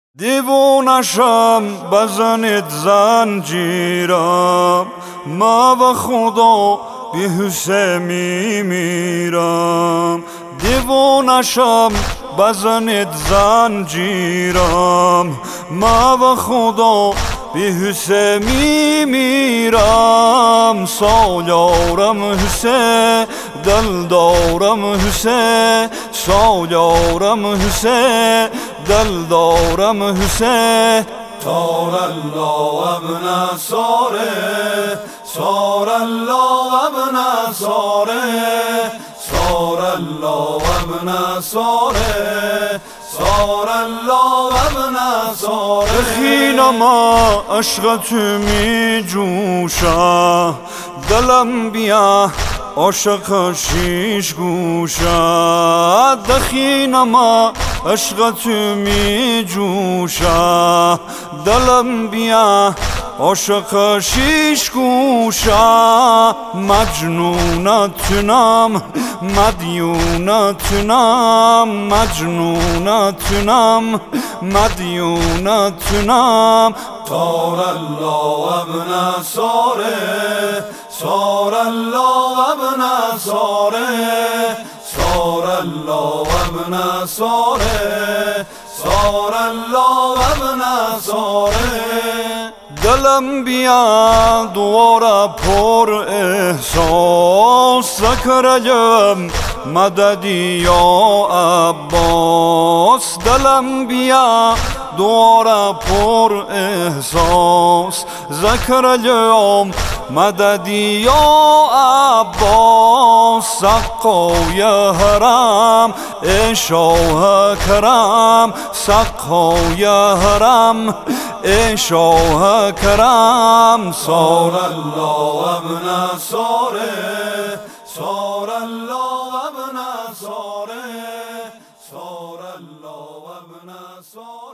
دیوونشم بزنید زنجیرم، ما و خدا بی حسه میمیرم. دیوونشم بزنید زنجیرم، ما و خدا بی حسه میمیرم. سالارم حسه، دل دارم حسه، سالارم حسه، دل دارم حسه. صار الله ابن صاره، صار الله ابن صاره، صار الله ابن صاره، صار الله ابن صاره. خینما عشقت می جوشه، دلم بیا عاشق شیش گوشه. دخینما عشقت می جوشه، دلم بیا عاشق شیش گوشه. مجنونتنم مدیونتنم، مجنونتنم مدیونتنم. صار الله ابن صاره، صار الله ابن صاره، صار الله ابن صاره، صار الله ابن صاره. دلم بیا دوباره پر احساس، ذکریم مددی یا عباس. دلم بیا دوباره پر احساس، ذکریم مددی یا عباس. سقای حرم ای شاه کرم، سقای حرم ای شاه کرم. صار الله ابن صاره، صار الله ابن صاره، صار الله ابن صاره.